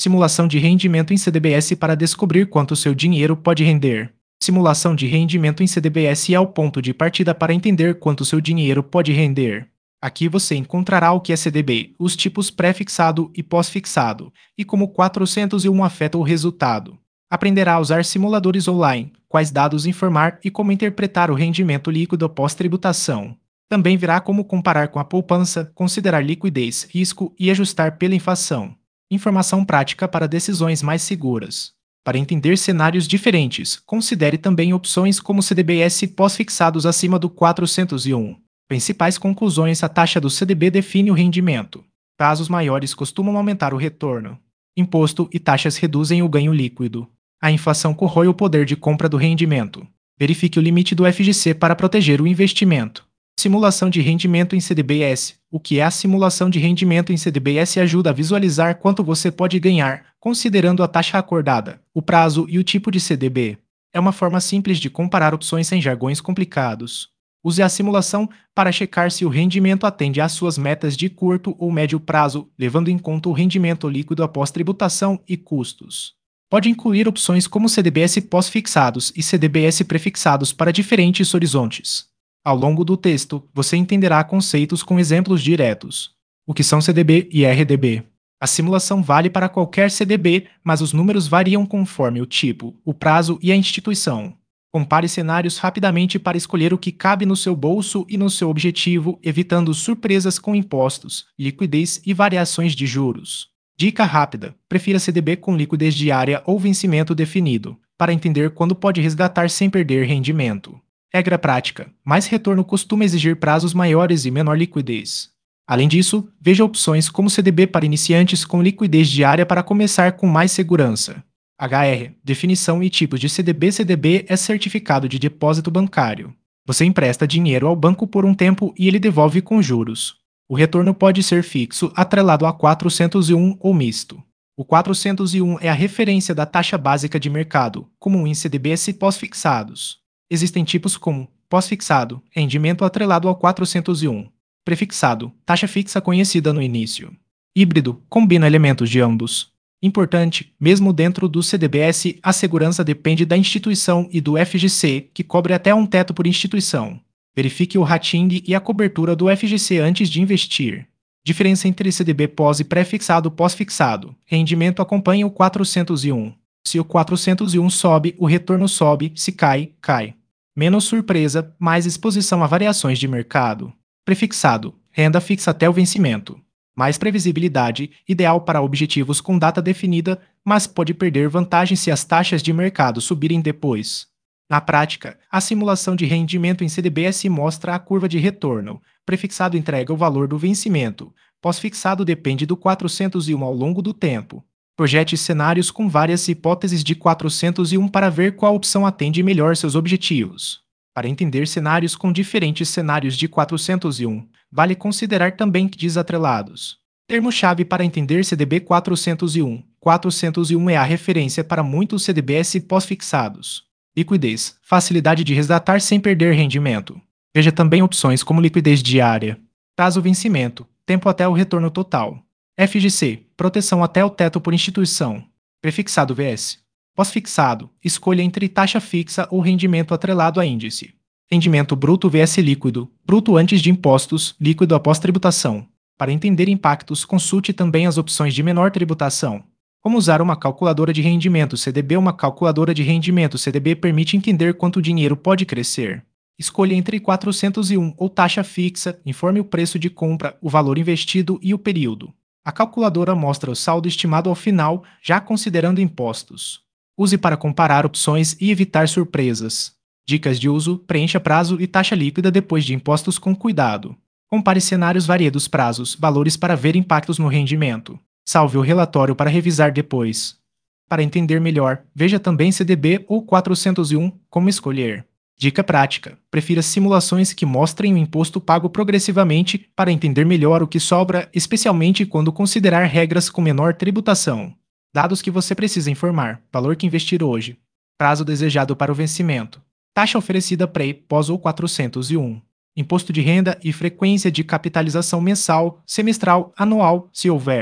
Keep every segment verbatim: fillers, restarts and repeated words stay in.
Simulação de rendimento em C D B S para descobrir quanto seu dinheiro pode render. Simulação de rendimento em C D B S é o ponto de partida para entender quanto seu dinheiro pode render. Aqui você encontrará o que é C D B, os tipos pré-fixado e pós-fixado, e como quatrocentos e um afeta o resultado. Aprenderá a usar simuladores online, quais dados informar e como interpretar o rendimento líquido após tributação. Também verá como comparar com a poupança, considerar liquidez, risco e ajustar pela inflação. Informação prática para decisões mais seguras. Para entender cenários diferentes, considere também opções como C D B S pós-fixados acima do quatrocentos e um. Principais conclusões: a taxa do C D B define o rendimento. Prazos maiores costumam aumentar o retorno. Imposto e taxas reduzem o ganho líquido. A inflação corrói o poder de compra do rendimento. Verifique o limite do F G C para proteger o investimento. Simulação de rendimento em C D B S. O que é a simulação de rendimento em C D B S? Ajuda a visualizar quanto você pode ganhar, considerando a taxa acordada, o prazo e o tipo de C D B. É uma forma simples de comparar opções sem jargões complicados. Use a simulação para checar se o rendimento atende às suas metas de curto ou médio prazo, levando em conta o rendimento líquido após tributação e custos. Pode incluir opções como C D B S pós-fixados e C D B S prefixados para diferentes horizontes. Ao longo do texto, você entenderá conceitos com exemplos diretos. O que são C D B e R D B? A simulação vale para qualquer C D B, mas os números variam conforme o tipo, o prazo e a instituição. Compare cenários rapidamente para escolher o que cabe no seu bolso e no seu objetivo, evitando surpresas com impostos, liquidez e variações de juros. Dica rápida: prefira C D B com liquidez diária ou vencimento definido, para entender quando pode resgatar sem perder rendimento. Regra prática: mais retorno costuma exigir prazos maiores e menor liquidez. Além disso, veja opções como C D B para iniciantes com liquidez diária para começar com mais segurança. H R, definição e tipos de C D B. C D B é certificado de depósito bancário. Você empresta dinheiro ao banco por um tempo e ele devolve com juros. O retorno pode ser fixo, atrelado a quatrocentos e um ou misto. O quatrocentos e um é a referência da taxa básica de mercado, comum em C D B S pós-fixados. Existem tipos como pós-fixado, rendimento atrelado ao quatrocentos e um. Prefixado, taxa fixa conhecida no início. Híbrido, combina elementos de ambos. Importante, mesmo dentro do C D B S, a segurança depende da instituição e do F G C, que cobre até um teto por instituição. Verifique o rating e a cobertura do F G C antes de investir. Diferença entre C D B pós e pré-fixado pós-fixado. Rendimento acompanha o quatrocentos e um. Se o quatrocentos e um sobe, o retorno sobe, se cai, cai. Menos surpresa, mais exposição a variações de mercado. Prefixado, renda fixa até o vencimento. Mais previsibilidade, ideal para objetivos com data definida, mas pode perder vantagem se as taxas de mercado subirem depois. Na prática, a simulação de rendimento em C D B S mostra a curva de retorno. Prefixado entrega o valor do vencimento. Pós-fixado depende do quatrocentos e um ao longo do tempo. Projete cenários com várias hipóteses de quatrocentos e um para ver qual opção atende melhor seus objetivos. Para entender cenários com diferentes cenários de quatrocentos e um, vale considerar também desatrelados. Termo-chave para entender C D B quatrocentos e um. quatrocentos e um é a referência para muitos C D B S pós-fixados. Liquidez, facilidade de resgatar sem perder rendimento. Veja também opções como liquidez diária. Prazo vencimento, tempo até o retorno total. F G C, proteção até o teto por instituição. Prefixado vs. Pós-fixado, escolha entre taxa fixa ou rendimento atrelado a índice. Rendimento bruto vs líquido, bruto antes de impostos, líquido após tributação. Para entender impactos, consulte também as opções de menor tributação. Como usar uma calculadora de rendimento C D B? Uma calculadora de rendimento C D B permite entender quanto o dinheiro pode crescer. Escolha entre quatrocentos e um ou taxa fixa, informe o preço de compra, o valor investido e o período. A calculadora mostra o saldo estimado ao final, já considerando impostos. Use para comparar opções e evitar surpresas. Dicas de uso: preencha prazo e taxa líquida depois de impostos com cuidado. Compare cenários, varie dos prazos, valores para ver impactos no rendimento. Salve o relatório para revisar depois. Para entender melhor, veja também C D B ou quatrocentos e um, como escolher. Dica prática: prefira simulações que mostrem o imposto pago progressivamente para entender melhor o que sobra, especialmente quando considerar regras com menor tributação. Dados que você precisa informar: valor que investir hoje, prazo desejado para o vencimento, taxa oferecida pré, pós ou quatrocentos e um, imposto de renda e frequência de capitalização mensal, semestral, anual, se houver.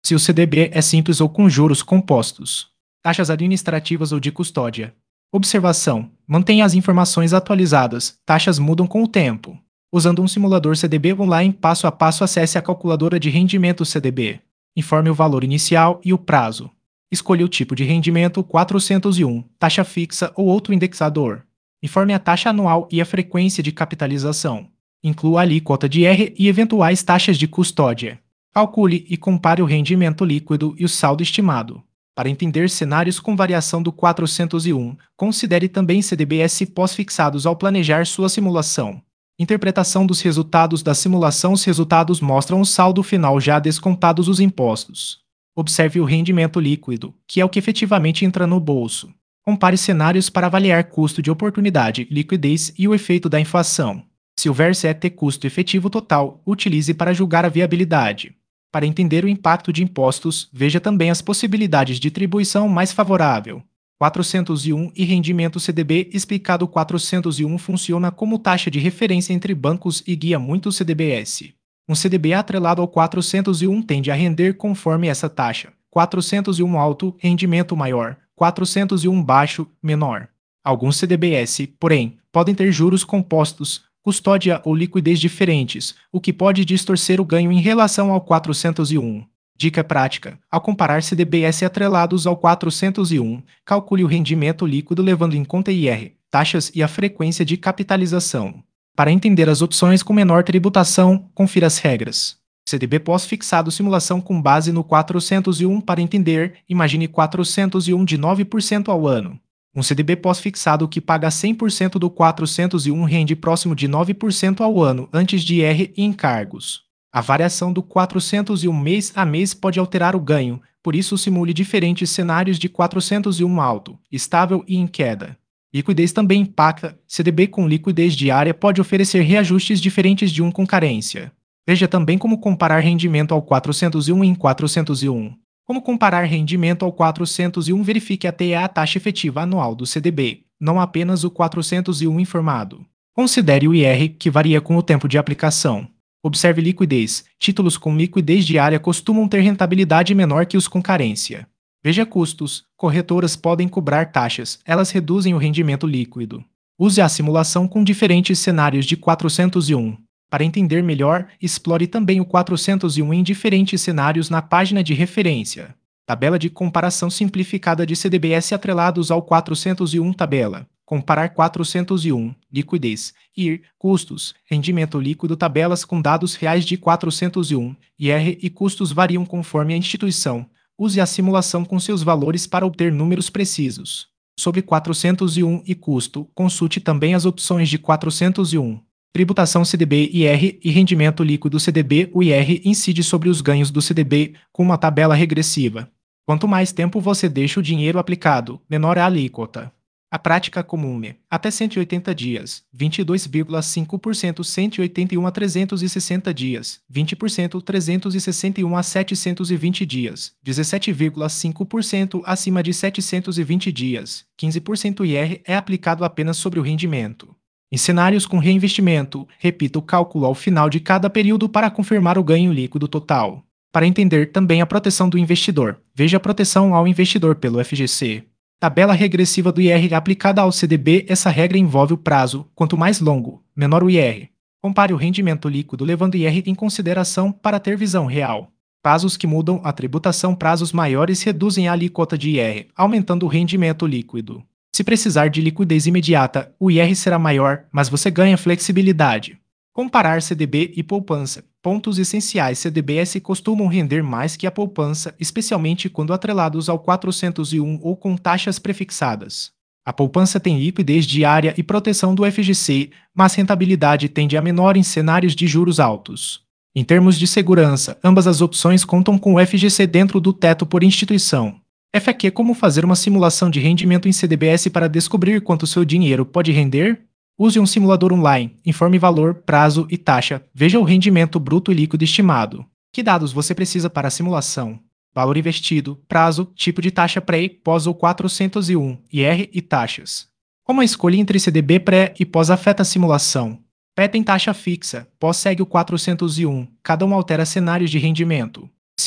se o C D B é simples ou com juros compostos. Taxas administrativas ou de custódia. Observação: mantenha as informações atualizadas, taxas mudam com o tempo. Usando um simulador C D B online passo a passo, acesse a calculadora de rendimento C D B. Informe o valor inicial e o prazo. Escolha o tipo de rendimento quatrocentos e um, taxa fixa ou outro indexador. Informe a taxa anual e a frequência de capitalização. Inclua a alíquota de I R e eventuais taxas de custódia. Calcule e compare o rendimento líquido e o saldo estimado. Para entender cenários com variação do quatrocentos e um, considere também C D B S pós-fixados ao planejar sua simulação. Interpretação dos resultados da simulação: os resultados mostram o saldo final já descontados os impostos. Observe o rendimento líquido, que é o que efetivamente entra no bolso. Compare cenários para avaliar custo de oportunidade, liquidez e o efeito da inflação. Se houver C T custo efetivo total, utilize para julgar a viabilidade. Para entender o impacto de impostos, veja também as possibilidades de tribuição mais favorável. quatrocentos e um e rendimento C D B explicado. quatrocentos e um funciona como taxa de referência entre bancos e guia muitos C D B S. Um C D B atrelado ao quatrocentos e um tende a render conforme essa taxa. quatrocentos e um alto, rendimento maior. quatrocentos e um baixo, menor. Alguns C D B S, porém, podem ter juros compostos, custódia ou liquidez diferentes, o que pode distorcer o ganho em relação ao quatrocentos e um. Dica prática: ao comparar C D B S atrelados ao quatrocentos e um, calcule o rendimento líquido levando em conta I R, taxas e a frequência de capitalização. Para entender as opções com menor tributação, confira as regras. C D B pós-fixado: simulação com base no quatrocentos e um. Para entender, imagine quatrocentos e um de nove por cento ao ano. Um C D B pós-fixado que paga cem por cento do quatrocentos e um rende próximo de nove por cento ao ano antes de I R e encargos. A variação do quatrocentos e um mês a mês pode alterar o ganho, por isso simule diferentes cenários de quatrocentos e um alto, estável e em queda. Liquidez também impacta. C D B com liquidez diária pode oferecer reajustes diferentes de um com carência. Veja também como comparar rendimento ao quatrocentos e um em quatrocentos e um. Como comparar rendimento ao quatrocentos e um? Verifique até a taxa efetiva anual do C D B, não apenas o quatrocentos e um informado. Considere o I R, que varia com o tempo de aplicação. Observe liquidez. Títulos com liquidez diária costumam ter rentabilidade menor que os com carência. Veja custos. Corretoras podem cobrar taxas, elas reduzem o rendimento líquido. Use a simulação com diferentes cenários de quatrocentos e um. Para entender melhor, explore também o quatrocentos e um em diferentes cenários na página de referência. Tabela de comparação simplificada de C D B S atrelados ao quatrocentos e um. Tabela. Comparar quatrocentos e um, liquidez, I R, custos, rendimento líquido. Tabelas com dados reais de quatrocentos e um, I R e custos variam conforme a instituição. Use a simulação com seus valores para obter números precisos. Sobre quatrocentos e um e custo, consulte também as opções de quatrocentos e um. Tributação C D B I R e rendimento líquido C D B. O I R incide sobre os ganhos do C D B com uma tabela regressiva. Quanto mais tempo você deixa o dinheiro aplicado, menor a alíquota. A prática comum é até cento e oitenta dias, vinte e dois vírgula cinco por cento cento e oitenta e um a trezentos e sessenta dias, vinte por cento trezentos e sessenta e um a setecentos e vinte dias, dezessete vírgula cinco por cento acima de setecentos e vinte dias, quinze por cento I R é aplicado apenas sobre o rendimento. Em cenários com reinvestimento, repita o cálculo ao final de cada período para confirmar o ganho líquido total. Para entender também a proteção do investidor, veja a proteção ao investidor pelo F G C. Tabela regressiva do I R aplicada ao C D B. Essa regra envolve o prazo, quanto mais longo, menor o I R. Compare o rendimento líquido levando I R em consideração para ter visão real. Prazos que mudam a tributação: prazos maiores reduzem a alíquota de I R, aumentando o rendimento líquido. Se precisar de liquidez imediata, o I R será maior, mas você ganha flexibilidade. Comparar C D B e poupança. Pontos essenciais: C D B S costumam render mais que a poupança, especialmente quando atrelados ao quatrocentos e um ou com taxas prefixadas. A poupança tem liquidez diária e proteção do F G C, mas rentabilidade tende a menor em cenários de juros altos. Em termos de segurança, ambas as opções contam com o F G C dentro do teto por instituição. F A Q: como fazer uma simulação de rendimento em C D B S para descobrir quanto seu dinheiro pode render? Use um simulador online, informe valor, prazo e taxa, veja o rendimento bruto e líquido estimado. Que dados você precisa para a simulação? Valor investido, prazo, tipo de taxa pré, pós ou quatrocentos e um, I R e taxas. Como a escolha entre C D B pré e pós afeta a simulação? Pré tem taxa fixa, pós segue o quatrocentos e um, cada um altera cenários de rendimento.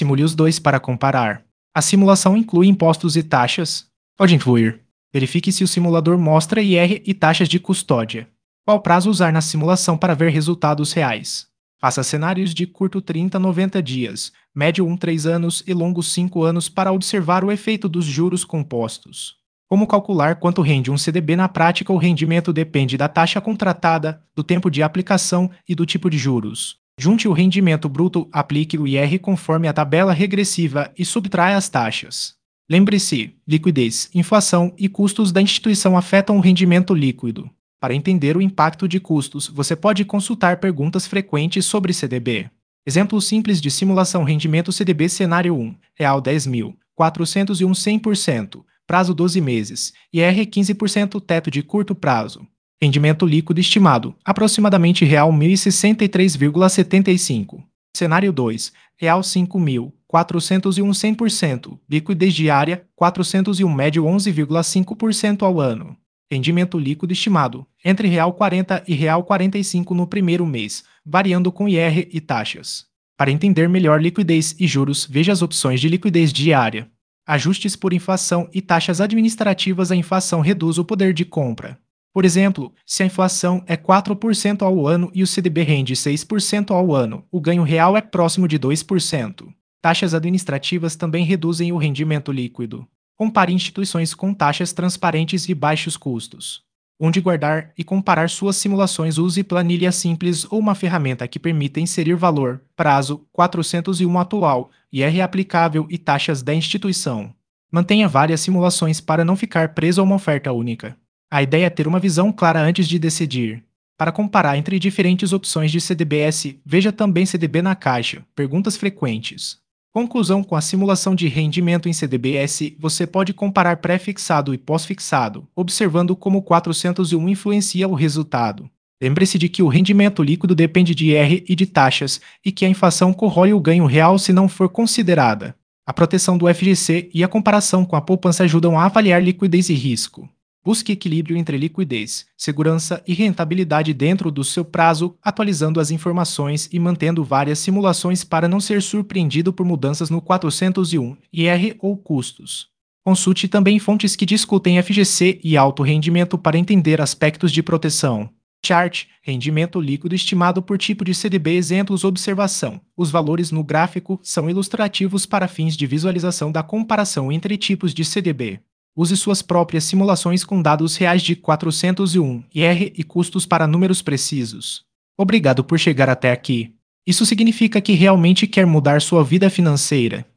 Simule os dois para comparar. A simulação inclui impostos e taxas? Pode incluir. Verifique se o simulador mostra I R e taxas de custódia. Qual prazo usar na simulação para ver resultados reais? Faça cenários de curto trinta a noventa dias, médio um a três anos e longo cinco anos para observar o efeito dos juros compostos. Como calcular quanto rende um C D B na prática? O rendimento depende da taxa contratada, do tempo de aplicação e do tipo de juros. Junte o rendimento bruto, aplique o I R conforme a tabela regressiva e subtraia as taxas. Lembre-se, liquidez, inflação e custos da instituição afetam o rendimento líquido. Para entender o impacto de custos, você pode consultar perguntas frequentes sobre C D B. Exemplo simples de simulação: rendimento C D B cenário um, real dez mil, quatrocentos e um cem por cento, prazo doze meses, I R quinze por cento, teto de curto prazo. Rendimento líquido estimado, aproximadamente real mil e sessenta e três vírgula setenta e cinco. Cenário dois, real cinco mil, quatrocentos e um cem por cento, liquidez diária, quatrocentos e um médio onze vírgula cinco por cento ao ano. Rendimento líquido estimado, entre real quarenta e real quarenta e cinco no primeiro mês, variando com I R e taxas. Para entender melhor liquidez e juros, veja as opções de liquidez diária. Ajustes por inflação e taxas administrativas. A inflação reduz o poder de compra. Por exemplo, se a inflação é quatro por cento ao ano e o C D B rende seis por cento ao ano, o ganho real é próximo de dois por cento. Taxas administrativas também reduzem o rendimento líquido. Compare instituições com taxas transparentes e baixos custos. Onde guardar e comparar suas simulações? Use planilha simples ou uma ferramenta que permita inserir valor, prazo, quatrocentos e um atual, I R aplicável e taxas da instituição. Mantenha várias simulações para não ficar preso a uma oferta única. A ideia é ter uma visão clara antes de decidir. Para comparar entre diferentes opções de C D B S, veja também C D B na caixa, perguntas frequentes. Conclusão: com a simulação de rendimento em C D B S, você pode comparar pré-fixado e pós-fixado, observando como o quatrocentos e um influencia o resultado. Lembre-se de que o rendimento líquido depende de I R e de taxas, e que a inflação corrói o ganho real se não for considerada. A proteção do F G C e a comparação com a poupança ajudam a avaliar liquidez e risco. Busque equilíbrio entre liquidez, segurança e rentabilidade dentro do seu prazo, atualizando as informações e mantendo várias simulações para não ser surpreendido por mudanças no quatrocentos e um, I R ou custos. Consulte também fontes que discutem F G C e alto rendimento para entender aspectos de proteção. Chart, rendimento líquido estimado por tipo de C D B. Exemplos: observação. Os valores no gráfico são ilustrativos para fins de visualização da comparação entre tipos de C D B. Use suas próprias simulações com dados reais de quatrocentos e um, I R e custos para números precisos. Obrigado por chegar até aqui. Isso significa que realmente quer mudar sua vida financeira.